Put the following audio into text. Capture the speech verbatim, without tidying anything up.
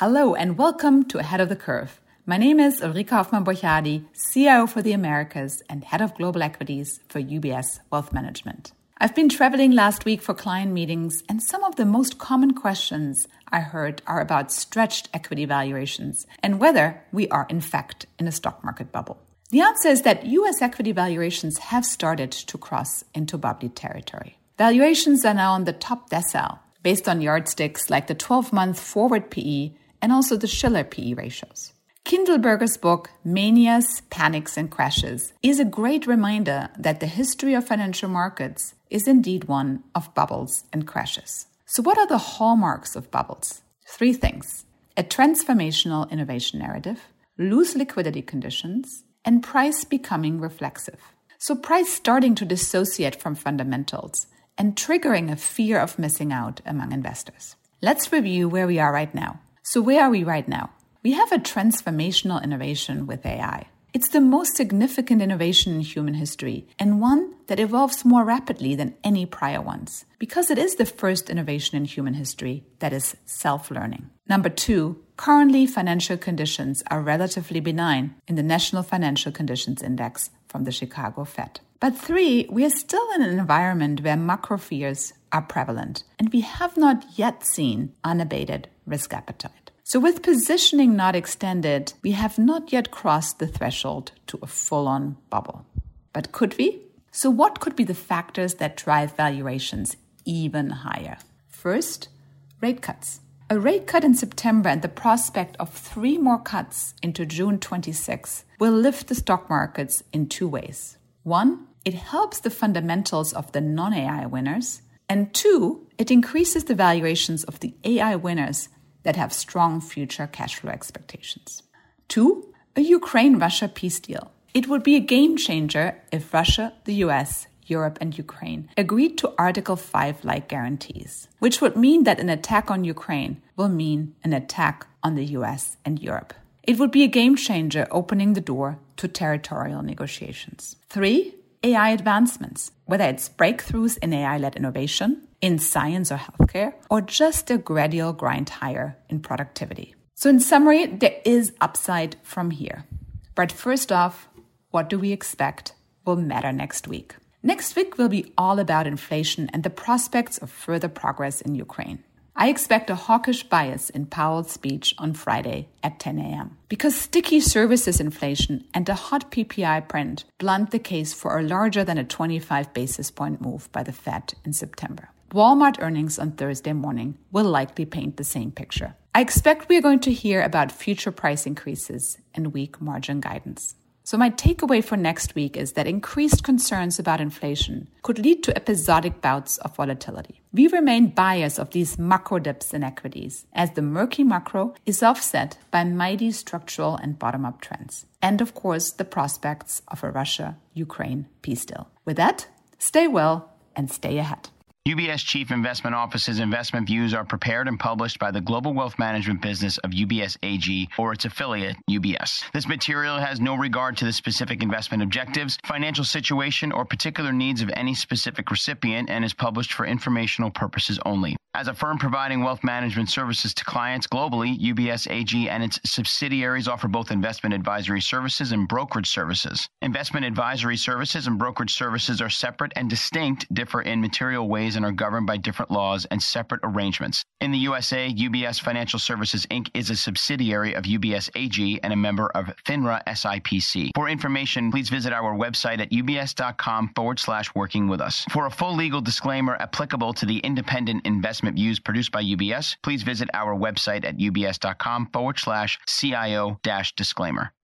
Hello and welcome to Ahead of the Curve. My name is Ulrike Hoffmann-Borchardi, C I O for the Americas and Head of Global Equities for U B S Wealth Management. I've been traveling last week for client meetings, and some of the most common questions I heard are about stretched equity valuations and whether we are in fact in a stock market bubble. The answer is that U S equity valuations have started to cross into bubbly territory. Valuations are now on the top decile, based on yardsticks like the twelve-month forward P E and also the Shiller P E ratios. Kindleberger's book, Manias, Panics and Crashes, is a great reminder that the history of financial markets is indeed one of bubbles and crashes. So what are the hallmarks of bubbles? Three things: a transformational innovation narrative, loose liquidity conditions, and price becoming reflexive. So price starting to dissociate from fundamentals and triggering a fear of missing out among investors. Let's review where we are right now. So where are we right now? We have a transformational innovation with A I. It's the most significant innovation in human history and one that evolves more rapidly than any prior ones because it is the first innovation in human history that is self-learning. Number two, currently financial conditions are relatively benign in the National Financial Conditions Index from the Chicago Fed. But three, we are still in an environment where macro fears are prevalent and we have not yet seen unabated risk appetite. So with positioning not extended, we have not yet crossed the threshold to a full-on bubble. But could we? So what could be the factors that drive valuations even higher? First, rate cuts. A rate cut in September and the prospect of three more cuts into June twenty-sixth will lift the stock markets in two ways. One, it helps the fundamentals of the non-A I winners. And two, it increases the valuations of the A I winners that have strong future cash flow expectations. Two, a Ukraine-Russia peace deal. It would be a game changer if Russia, the U S, Europe, and Ukraine agreed to Article five-like guarantees, which would mean that an attack on Ukraine will mean an attack on the U S and Europe. It would be a game changer opening the door to territorial negotiations. Three, A I advancements, whether it's breakthroughs in A I-led innovation, in science or healthcare, or just a gradual grind higher in productivity. So in summary, there is upside from here. But first off, what do we expect will matter next week? Next week will be all about inflation and the prospects of further progress in Ukraine. I expect a hawkish bias in Powell's speech on Friday at ten a.m. because sticky services inflation and a hot P P I print blunt the case for a larger than a twenty-five basis point move by the Fed in September. Walmart earnings on Thursday morning will likely paint the same picture. I expect we are going to hear about future price increases and weak margin guidance. So my takeaway for next week is that increased concerns about inflation could lead to episodic bouts of volatility. We remain buyers of these macro dips in equities, as the murky macro is offset by mighty structural and bottom-up trends. And of course, the prospects of a Russia-Ukraine peace deal. With that, stay well and stay ahead. U B S Chief Investment Office's investment views are prepared and published by the global wealth management business of U B S A G or its affiliate, U B S. This material has no regard to the specific investment objectives, financial situation, or particular needs of any specific recipient and is published for informational purposes only. As a firm providing wealth management services to clients globally, U B S A G and its subsidiaries offer both investment advisory services and brokerage services. Investment advisory services and brokerage services are separate and distinct, differ in material ways, and are governed by different laws and separate arrangements. In the U S A, U B S Financial Services, Incorporated is a subsidiary of U B S A G and a member of FINRA S I P C. For information, please visit our website at ubs.com forward slash working with us. For a full legal disclaimer applicable to the independent investment views produced by U B S, please visit our website at ubs.com forward slash CIO dash disclaimer.